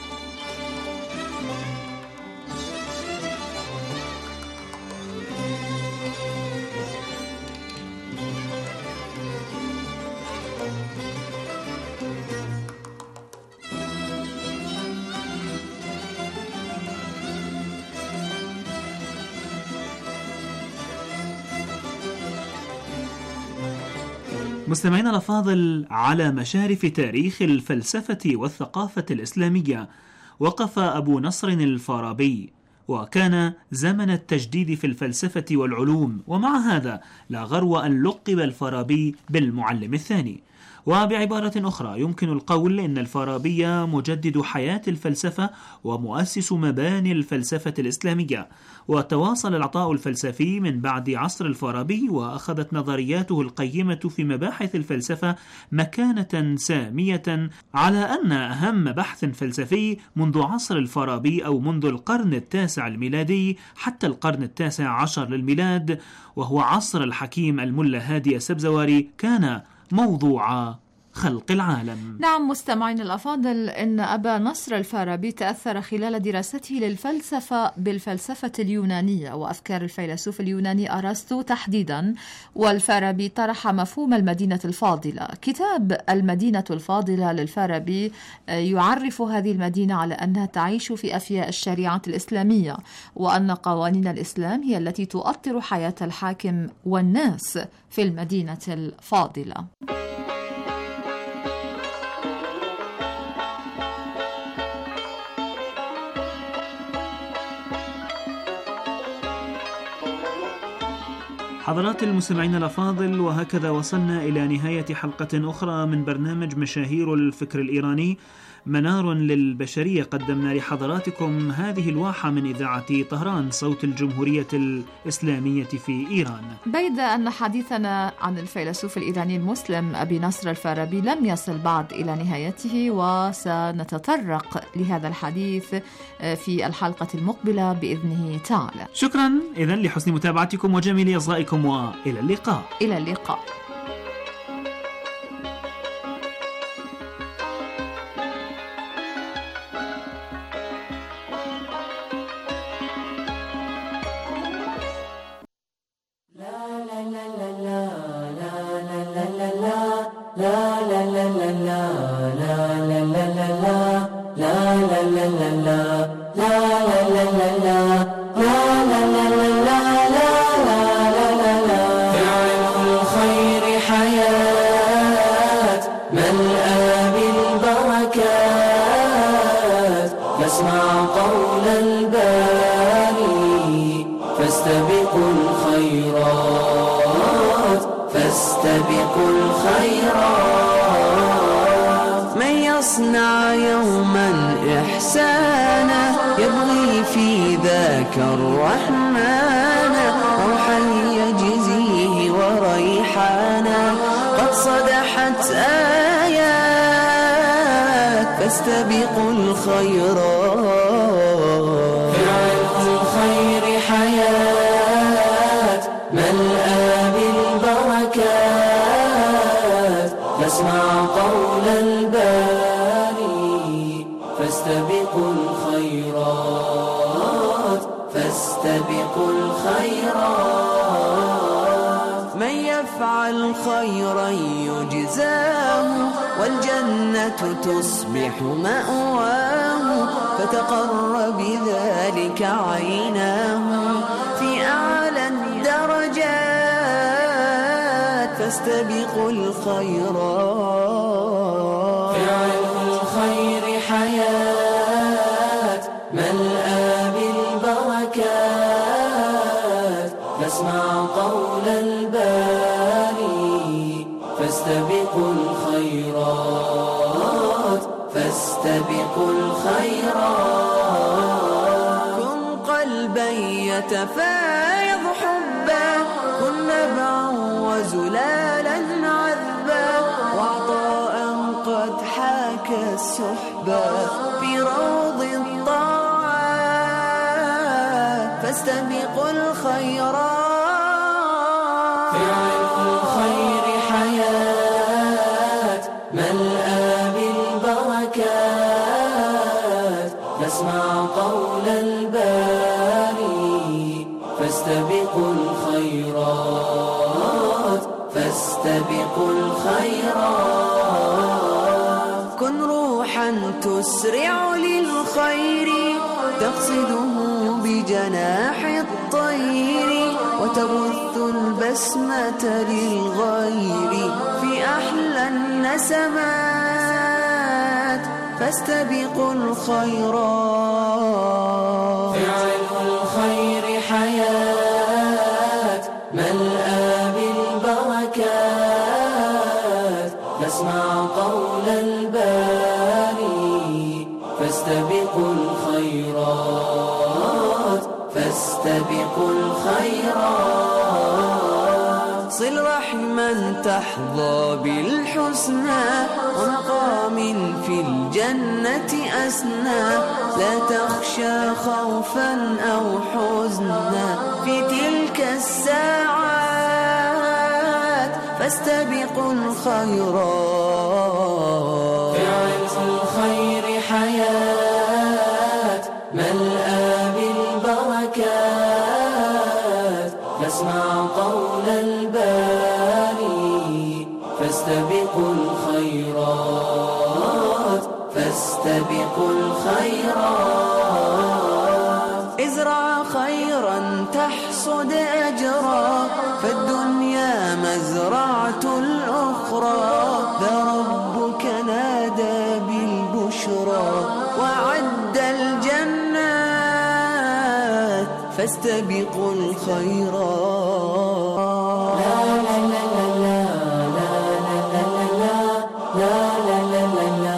مستمعينا الأفاضل، على مشارف تاريخ الفلسفة والثقافة الإسلامية وقف أبو نصر الفارابي، وكان زمن التجديد في الفلسفة والعلوم، ومع هذا لا غرو أن لقب الفارابي بالمعلم الثاني. وبعبارة أخرى يمكن القول إن الفارابي مجدد حياة الفلسفة ومؤسس مباني الفلسفة الإسلامية. وتواصل العطاء الفلسفي من بعد عصر الفارابي، وأخذت نظرياته القيمة في مباحث الفلسفة مكانة سامية، على أن أهم بحث فلسفي منذ عصر الفارابي أو منذ القرن التاسع الميلادي حتى القرن التاسع عشر للميلاد، وهو عصر الحكيم الملا هادي السبزواري، كان موضوع خلق العالم. نعم مستمعين الأفاضل، إن أبا نصر الفارابي تأثر خلال دراسته للفلسفة بالفلسفة اليونانية وأفكار الفيلسوف اليوناني أرسطو تحديدا، والفارابي طرح مفهوم المدينة الفاضلة. كتاب المدينة الفاضلة للفارابي يعرف هذه المدينة على أنها تعيش في أفياء الشريعة الإسلامية، وأن قوانين الإسلام هي التي تؤطر حياة الحاكم والناس في المدينة الفاضلة. حضرات المستمعين الأفاضل، وهكذا وصلنا إلى نهاية حلقة أخرى من برنامج مشاهير الفكر الإيراني، منار للبشرية. قدمنا لحضراتكم هذه الواحة من إذاعة طهران، صوت الجمهورية الإسلامية في إيران. بيد أن حديثنا عن الفيلسوف الإيراني المسلم أبي نصر الفارابي لم يصل بعد إلى نهايته، وسنتطرق لهذا الحديث في الحلقة المقبلة بإذنه تعالى. شكرا إذن لحسن متابعتكم وجميل إصغائكم، وإلى اللقاء. إلى اللقاء. يصنع يوما إحسانا يبغي في ذاك الرحمن روحا يجزيه وريحانا قد صدحت آيات فاستبقوا الخيرات فعل الخير حياة ملأى بالبركات فاسمع قول الباري فاستبقوا الخيرات فاستبقوا الخيرات من يفعل خيرا يجزاه والجنة تصبح مأواه فتقر بذلك عيناه في أعلى الدرجات فاستبقوا الخيرات. فعل الخير حياة ملأى بالبركات فاسمع قول الباري فاستبقوا الخيرات فاستبقوا الخيرات. كن قلبا يتفايض حبا كن نبعا وزلالا عذبا وعطاء قد حاك السحبا في روض الطاعات فاستبقوا الخيرات. فعل الخير حياة ملأى بالبركات فاسمع قول الباري فاستبقوا الخيرات فاستبقوا الخيرات. كن روحا تسرع للخير تقصده بجناح الطير وتبث البسمة للغير في أحلى النسمات فاستبقوا الخيرات. فعل الخير حياة ملأى بالبركات فاسمع قول الباري فاستبقوا الخيرات فاستبقوا الخيرات. صل رحما تحظى بالحسنى ومقام في الجنة أسنى لا تخشى خوفا أو حزنا في تلك الساعات فاستبقوا الخيرات. فعل الخير حياة ملأى بالبركات فاسمع قول الباري فاستبقوا الخيرات فاستبقوا الخيرات. ازرع خيرا تحصد أجرا فالدنيا مزرعة الأخرى ذا ربك نادى بالبشرى وعد الجنات فاستبقوا الخيرات. لا لا لا لا لا لا لا لا لا لا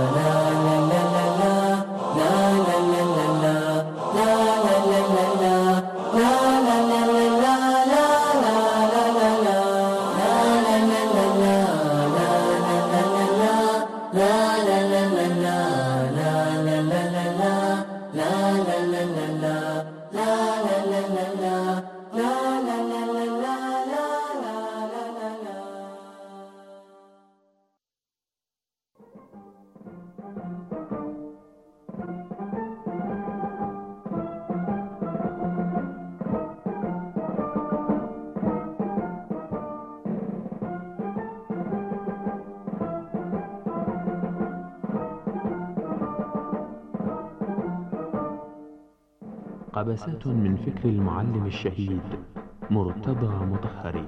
قبسات من فكر المعلم الشهيد مرتضى مطهري.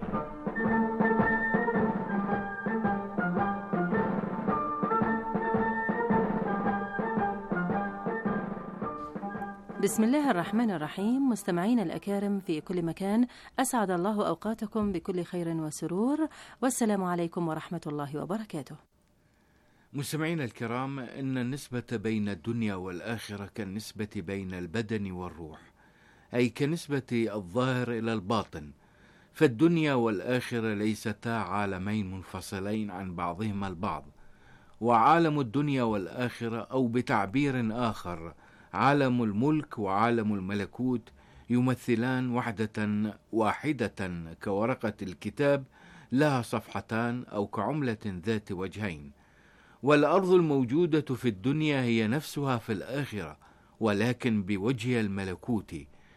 بسم الله الرحمن الرحيم. مستمعين الأكارم في كل مكان، أسعد الله أوقاتكم بكل خير وسرور، والسلام عليكم ورحمة الله وبركاته. مستمعينا الكرام، إن النسبة بين الدنيا والآخرة كالنسبة بين البدن والروح، أي كنسبة الظاهر إلى الباطن، فالدنيا والآخرة ليستا عالمين منفصلين عن بعضهما البعض، وعالم الدنيا والآخرة أو بتعبير آخر عالم الملك وعالم الملكوت يمثلان وحدة واحدة كورقة الكتاب لها صفحتان أو كعملة ذات وجهين. والأرض الموجودة في الدنيا هي نفسها في الآخرة، ولكن بوجهها الملكوتي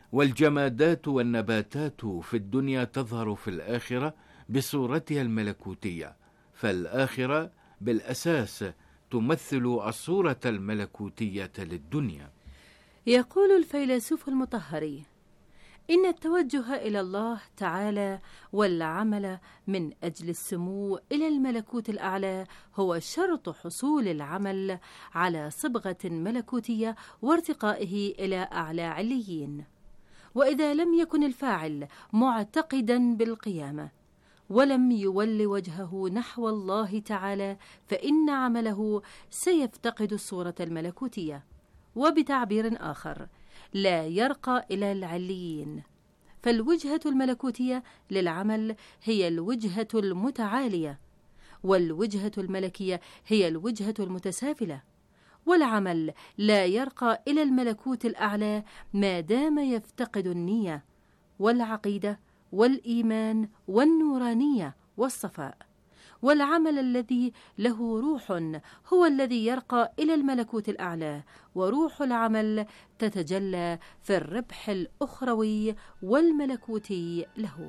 والجمادات والنباتات في الدنيا تظهر في الآخرة بصورتها الملكوتية، فالآخرة بالأساس تمثل الصورة الملكوتية للدنيا. يقول الفيلسوف المطهري: إن التوجه إلى الله تعالى والعمل من أجل السمو إلى الملكوت الأعلى هو شرط حصول العمل على صبغة ملكوتية وارتقائه إلى أعلى عليين. وإذا لم يكن الفاعل معتقدا بالقيامة ولم يول وجهه نحو الله تعالى فإن عمله سيفتقد الصورة الملكوتية، وبتعبير آخر لا يرقى إلى العليين. فالوجهة الملكوتية للعمل هي الوجهة المتعالية، والوجهة الملكية هي الوجهة المتسافلة، والعمل لا يرقى إلى الملكوت الأعلى ما دام يفتقد النية والعقيدة والإيمان والنورانية والصفاء. والعمل الذي له روح هو الذي يرقى إلى الملكوت الأعلى، وروح العمل تتجلى في الربح الأخروي والملكوتي له.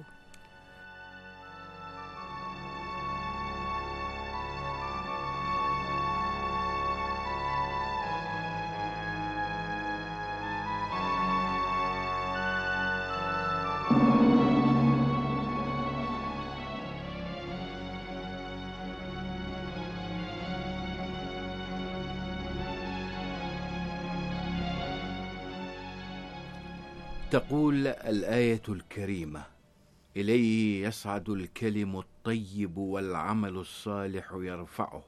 تقول الآية الكريمة: إليه يصعد الكلم الطيب والعمل الصالح يرفعه.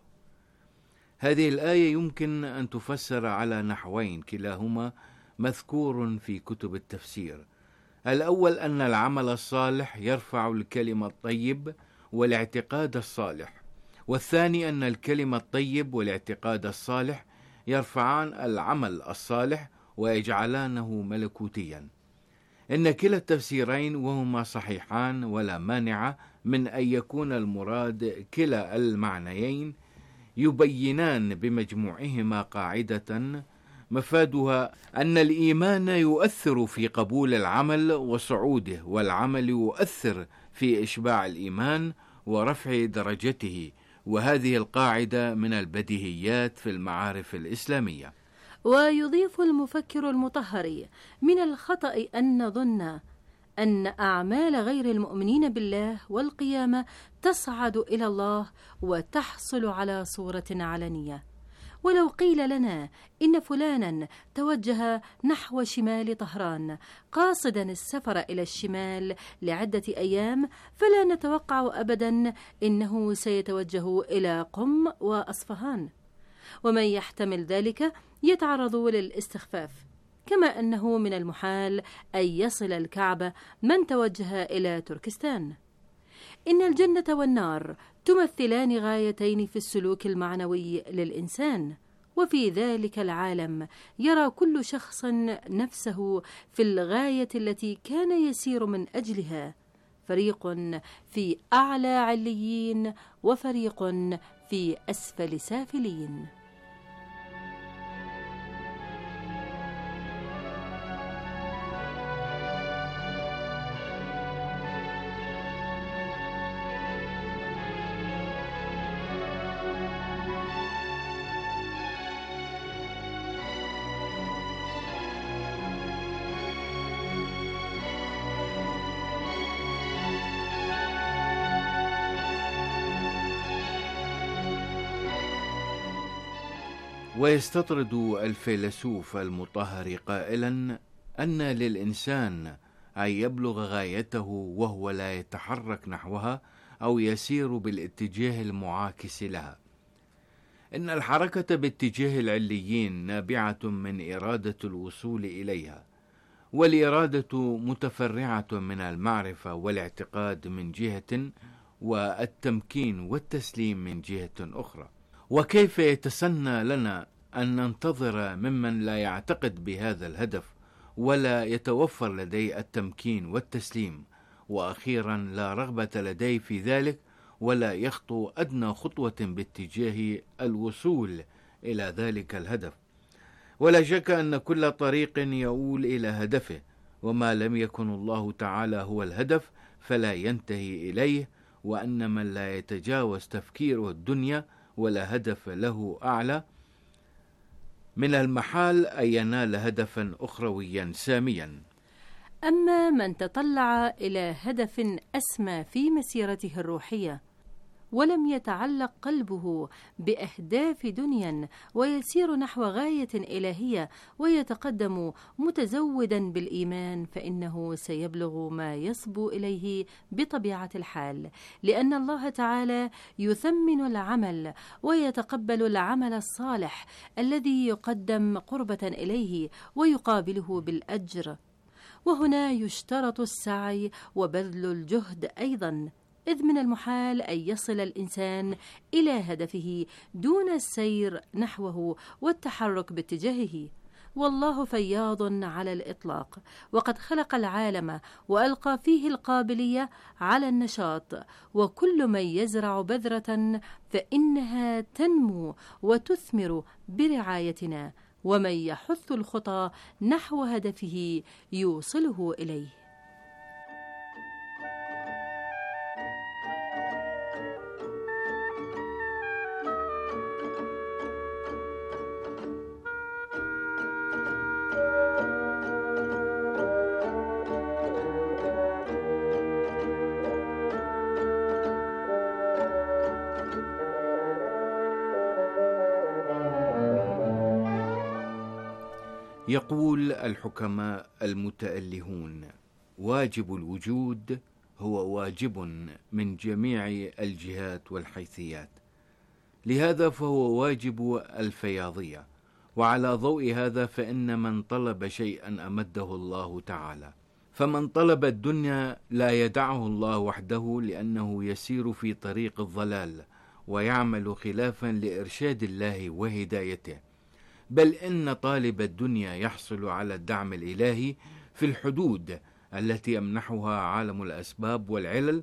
هذه الآية يمكن أن تفسر على نحوين كلاهما مذكور في كتب التفسير. الأول أن العمل الصالح يرفع الكلم الطيب والاعتقاد الصالح، والثاني أن الكلم الطيب والاعتقاد الصالح يرفعان العمل الصالح ويجعلانه ملكوتيا. إن كلا التفسيرين وهما صحيحان ولا مانع من أن يكون المراد كلا المعنيين يبينان بمجموعهما قاعدة مفادها أن الإيمان يؤثر في قبول العمل وصعوده، والعمل يؤثر في إشباع الإيمان ورفع درجته، وهذه القاعدة من البديهيات في المعارف الإسلامية. ويضيف المفكر المطهري: من الخطأ أن نظن أن أعمال غير المؤمنين بالله والقيامة تصعد إلى الله وتحصل على صورة علنية. ولو قيل لنا إن فلانا توجه نحو شمال طهران قاصدا السفر إلى الشمال لعدة أيام، فلا نتوقع أبدا إنه سيتوجه إلى قم وأصفهان، ومن يحتمل ذلك يتعرض للاستخفاف، كما أنه من المحال أن يصل الكعبة من توجه إلى تركستان. إن الجنة والنار تمثلان غايتين في السلوك المعنوي للإنسان، وفي ذلك العالم يرى كل شخص نفسه في الغاية التي كان يسير من أجلها، فريق في أعلى عليين وفريق في أسفل سافلين. ويستطرد الفيلسوف المطهر قائلا أن للإنسان أن يبلغ غايته وهو لا يتحرك نحوها أو يسير بالاتجاه المعاكس لها. إن الحركة باتجاه العليين نابعة من إرادة الوصول إليها، والإرادة متفرعة من المعرفة والاعتقاد من جهة، والتمكين والتسليم من جهة أخرى. وكيف يتسنى لنا أن ننتظر ممن لا يعتقد بهذا الهدف ولا يتوفر لديه التمكين والتسليم، وأخيرا لا رغبة لديه في ذلك ولا يخطو أدنى خطوة باتجاه الوصول إلى ذلك الهدف؟ ولا شك أن كل طريق يؤول إلى هدفه، وما لم يكن الله تعالى هو الهدف فلا ينتهي إليه، وأن من لا يتجاوز تفكيره الدنيا ولا هدف له أعلى من المحال أن ينال هدفا أخرويا ساميا. أما من تطلع إلى هدف أسمى في مسيرته الروحية ولم يتعلق قلبه بأهداف دنيا ويسير نحو غاية إلهية ويتقدم متزودا بالإيمان، فإنه سيبلغ ما يصبو إليه بطبيعة الحال، لأن الله تعالى يثمن العمل ويتقبل العمل الصالح الذي يقدم قربة إليه ويقابله بالأجر. وهنا يشترط السعي وبذل الجهد أيضا، إذ من المحال أن يصل الإنسان إلى هدفه دون السير نحوه والتحرك باتجاهه. والله فياض على الإطلاق، وقد خلق العالم وألقى فيه القابلية على النشاط، وكل من يزرع بذرة فإنها تنمو وتثمر برعايتنا، ومن يحث الخطى نحو هدفه يوصله إليه. يقول الحكماء المتألهون: واجب الوجود هو واجب من جميع الجهات والحيثيات، لهذا فهو واجب الفياضية. وعلى ضوء هذا فإن من طلب شيئا أمده الله تعالى، فمن طلب الدنيا لا يدعه الله وحده، لأنه يسير في طريق الضلال ويعمل خلافا لإرشاد الله وهدايته، بل إن طالب الدنيا يحصل على الدعم الإلهي في الحدود التي يمنحها عالم الأسباب والعلل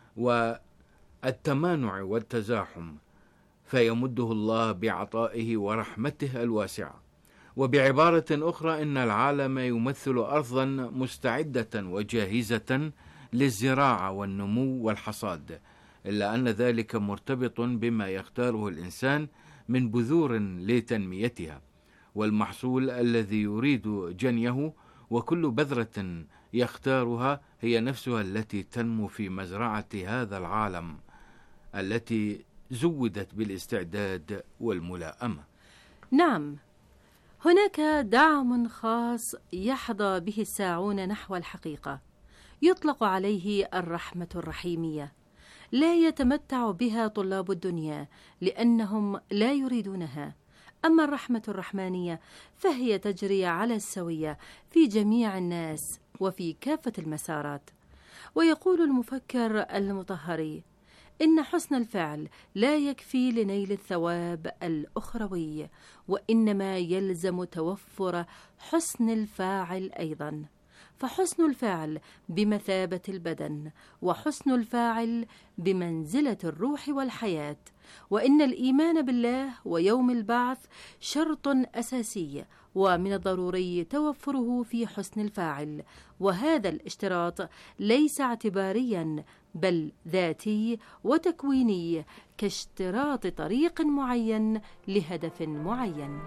والتمانع والتزاحم، فيمده الله بعطائه ورحمته الواسعة. وبعبارة أخرى، إن العالم يمثل أرضا مستعدة وجاهزة للزراعة والنمو والحصاد، إلا أن ذلك مرتبط بما يختاره الإنسان من بذور لتنميتها، والمحصول الذي يريد جنيه، وكل بذرة يختارها هي نفسها التي تنمو في مزرعة هذا العالم التي زودت بالاستعداد والملائمة. نعم، هناك دعم خاص يحظى به الساعون نحو الحقيقة، يطلق عليه الرحمة الرحيمية، لا يتمتع بها طلاب الدنيا لأنهم لا يريدونها. أما الرحمة الرحمانية فهي تجري على السوية في جميع الناس وفي كافة المسارات. ويقول المفكر المطهري: إن حسن الفعل لا يكفي لنيل الثواب الأخروي، وإنما يلزم توفر حسن الفاعل أيضا، فحسن الفاعل بمثابة البدن، وحسن الفاعل بمنزلة الروح والحياة. وإن الإيمان بالله ويوم البعث شرط أساسي، ومن الضروري توفره في حسن الفاعل، وهذا الاشتراط ليس اعتباريا بل ذاتي وتكويني، كاشتراط طريق معين لهدف معين.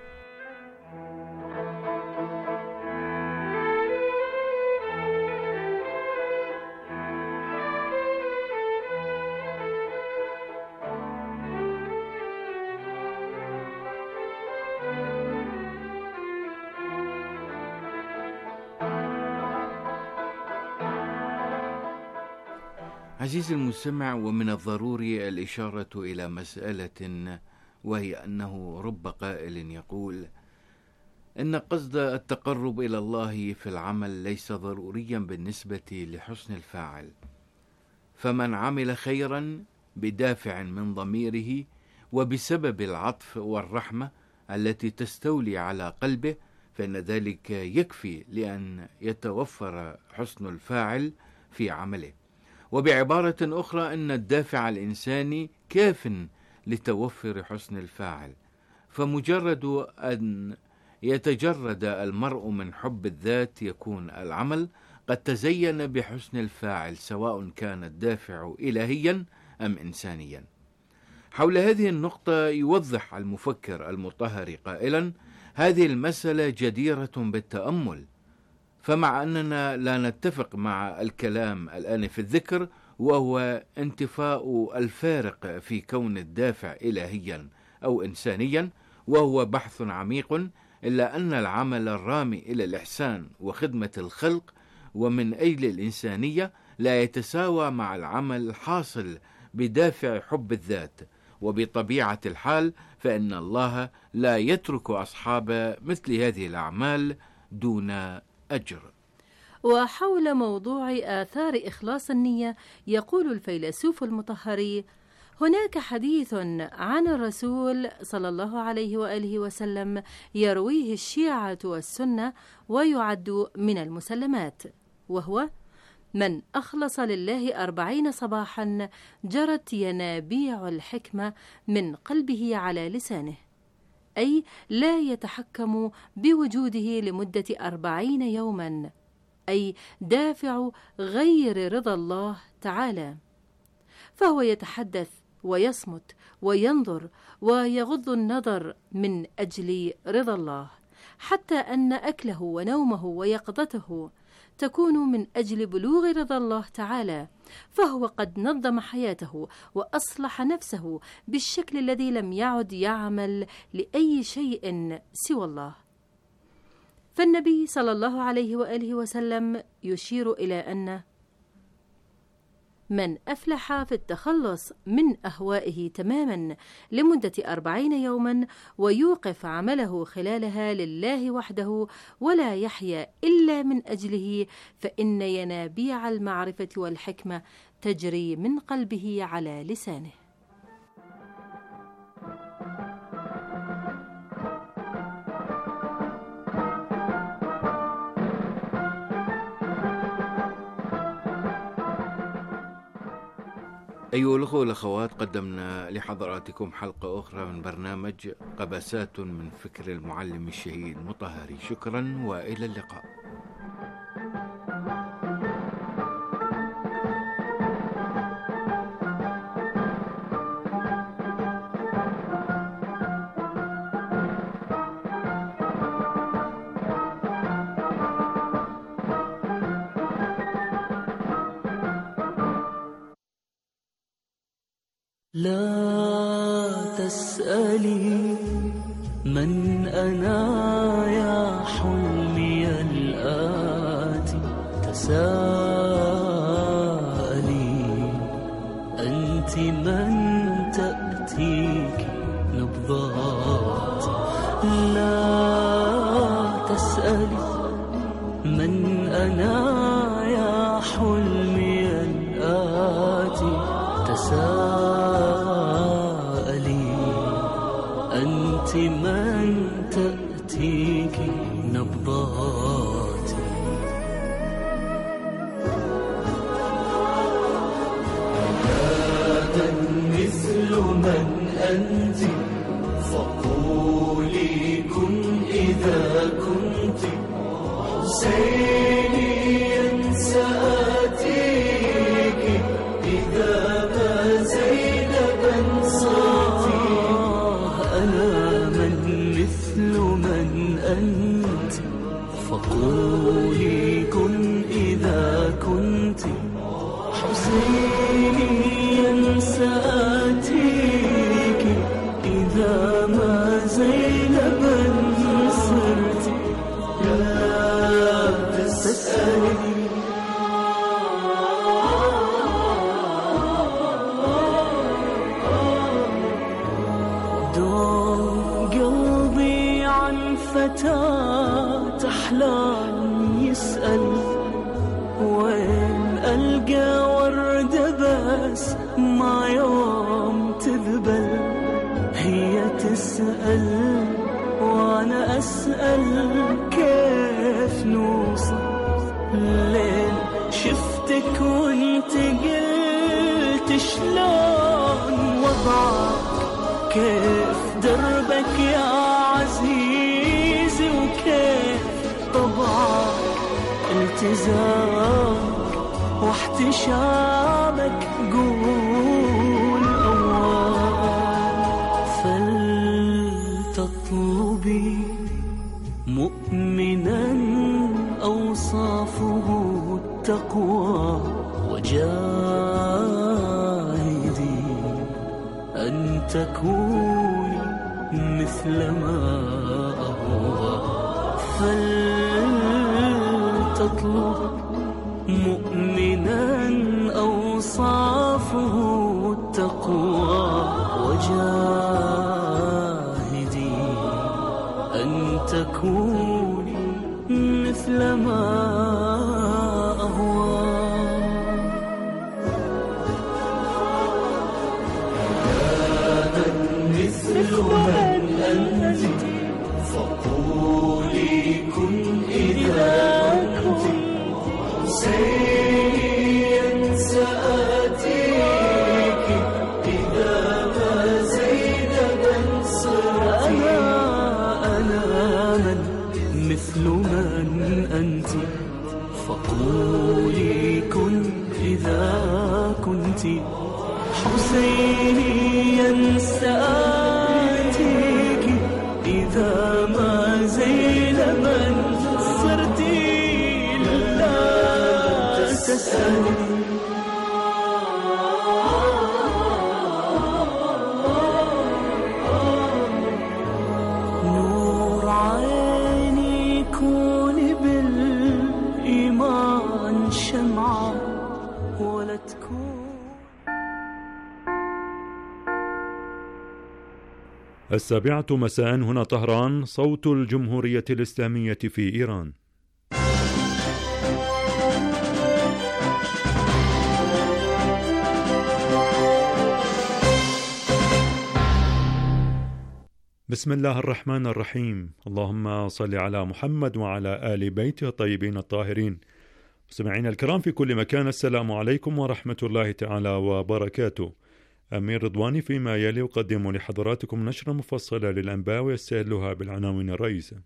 عزيزي المستمع، ومن الضروري الإشارة إلى مسألة، وهي أنه رب قائل يقول إن قصد التقرب إلى الله في العمل ليس ضروريا بالنسبة لحسن الفاعل، فمن عمل خيرا بدافع من ضميره وبسبب العطف والرحمة التي تستولي على قلبه، فإن ذلك يكفي لأن يتوفر حسن الفاعل في عمله. وبعبارة أخرى، أن الدافع الإنساني كاف لتوفر حسن الفاعل، فمجرد أن يتجرد المرء من حب الذات يكون العمل قد تزين بحسن الفاعل، سواء كان الدافع إلهيا أم إنسانيا. حول هذه النقطة يوضح المفكر المطهري قائلا: هذه المسألة جديرة بالتأمل، فمع أننا لا نتفق مع الكلام الآن في الذكر، وهو انتفاء الفارق في كون الدافع إلهيا أو إنسانيا، وهو بحث عميق، إلا أن العمل الرامي إلى الإحسان وخدمة الخلق ومن أجل الإنسانية لا يتساوى مع العمل الحاصل بدافع حب الذات، وبطبيعة الحال فإن الله لا يترك أصحاب مثل هذه الأعمال دون أجر. وحول موضوع آثار إخلاص النية يقول الفيلسوف المطهري: هناك حديث عن الرسول صلى الله عليه وآله وسلم يرويه الشيعة والسنة ويعد من المسلمات، وهو: من أخلص لله أربعين صباحا جرت ينابيع الحكمة من قلبه على لسانه، أي لا يتحكم بوجوده لمدة أربعين يوما، أي دافع غير رضا الله تعالى، فهو يتحدث ويصمت وينظر ويغض النظر من أجل رضا الله، حتى أن أكله ونومه ويقظته تكون من أجل بلوغ رضا الله تعالى، فهو قد نظم حياته وأصلح نفسه بالشكل الذي لم يعد يعمل لأي شيء سوى الله. فالنبي صلى الله عليه وآله وسلم يشير إلى أن من أفلح في التخلص من أهوائه تماما لمدة أربعين يوما ويوقف عمله خلالها لله وحده ولا يحيا إلا من أجله، فإن ينابيع المعرفة والحكمة تجري من قلبه على لسانه. أيها الأخوة والأخوات، قدمنا لحضراتكم حلقة أخرى من برنامج قبسات من فكر المعلم الشهيد مطهري. شكرا وإلى اللقاء. لا تسألي من أنا يا حلمي الآتي، تساءلي أنت من تأتيك نبضات. لا تسألي من أنا يا حلمي الآتي، تساءلي أنت من تأتيك نبضاتي. لا مثل من أنت فقولي كن إذا كنت حسيني سآتيك إذا ما زينبا صرتي. أنا من مثل من أنت فقولي كن إذا كنت حسيني سآتيك إذا ما زينبا صرتي. لا تسألي قلبي عن فتاة أحلام يسأل، وين ألقى وردة بس ما يوم تذبل. هي تسأل وأنا أسأل كيف نوصل. لين شفتك وانت قلت شلون وضعك، كيف دربك يا عزيزي اعتزاك واحتشامك قول أول فلتطلبي مؤمنا أوصافه التقوى وجاهدي أن تكوني مثل ما أهوى فلتطلب مؤمنا أوصافه التقوى وجاهدي أن تكوني مثل ما أهوى مثل من أنت فقولي كن إذا كنت حسين سآتيك إذا ما زينبا صرت أنا أنا من مثل من أنت فقولي كن إذا كنت حسينيا سآتيك إذا ما زينبا صرت لا تسألي نور عيني كوني بالإيمان شمعة ولا تكون. السابعة مساء هنا طهران، صوت الجمهورية الإسلامية في إيران. بسم الله الرحمن الرحيم. اللهم صل على محمد وعلى آل بيته الطيبين الطاهرين. مستمعينا الكرام في كل مكان، السلام عليكم ورحمة الله تعالى وبركاته. أمير رضواني فيما يلي أقدم لحضراتكم نشرة مفصلة للأنباء ويستهلها بالعناوين الرئيسة.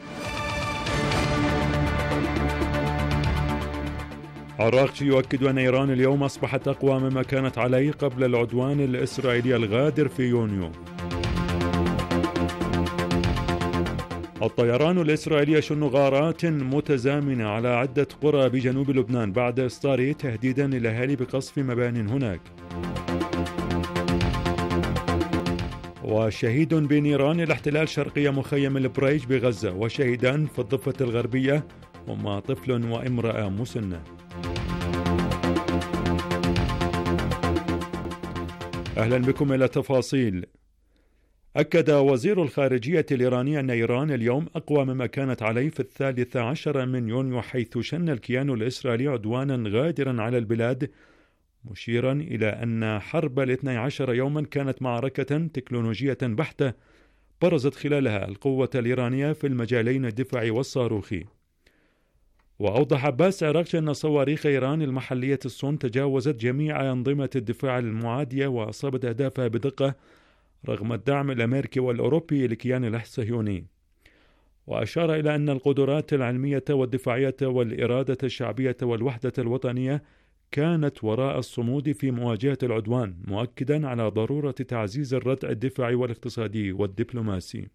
عراقي يؤكد أن إيران اليوم أصبحت أقوى مما كانت عليه قبل العدوان الإسرائيلي الغادر في يونيو. الطيران الإسرائيلي يشن غارات متزامنة على عدة قرى بجنوب لبنان بعد إصداره تهديدا للأهالي بقصف مبان هناك. وشهيد بنيران الاحتلال شرقية مخيم البريج بغزة، وشهيدان في الضفة الغربية هما طفل وامرأة مسنة. أهلا بكم إلى تفاصيل. أكد وزير الخارجية الإيراني أن إيران اليوم أقوى مما كانت عليه في الثالث عشر من يونيو، حيث شن الكيان الإسرائيلي عدوانا غادرا على البلاد، مشيرا إلى أن حرب الاثني عشر يوما كانت معركة تكنولوجية بحتة برزت خلالها القوة الإيرانية في المجالين الدفاعي والصاروخي. وأوضح عباس عراقي أن صواريخ إيران المحلية الصون تجاوزت جميع أنظمة الدفاع المعادية وأصابت أهدافها بدقة رغم الدعم الأمريكي والأوروبي لكيان الصهيوني. وأشار إلى أن القدرات العلمية والدفاعية والإرادة الشعبية والوحدة الوطنية كانت وراء الصمود في مواجهة العدوان، مؤكدا على ضرورة تعزيز الردع الدفاعي والاقتصادي والدبلوماسي.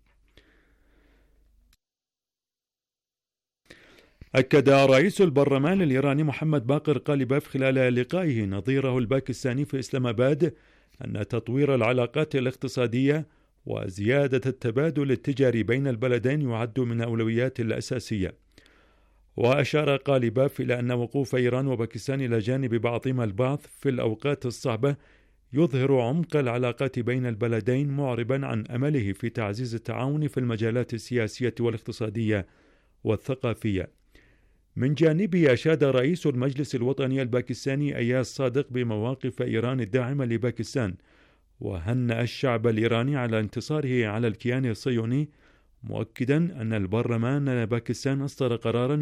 أكد رئيس البرلمان الإيراني محمد باقر قالباف خلال لقائه نظيره الباكستاني في إسلام آباد أن تطوير العلاقات الاقتصادية وزيادة التبادل التجاري بين البلدين يعد من الأولويات الأساسية. وأشار قالباف إلى أن وقوف إيران وباكستان إلى جانب بعضهما البعض في الأوقات الصعبة يظهر عمق العلاقات بين البلدين، معربا عن أمله في تعزيز التعاون في المجالات السياسية والاقتصادية والثقافية. من جانبه أشاد رئيس المجلس الوطني الباكستاني أياز صادق بمواقف إيران الداعمة لباكستان، وهنأ الشعب الإيراني على انتصاره على الكيان الصهيوني، مؤكدا أن البرلمان باكستان أصدر قرارا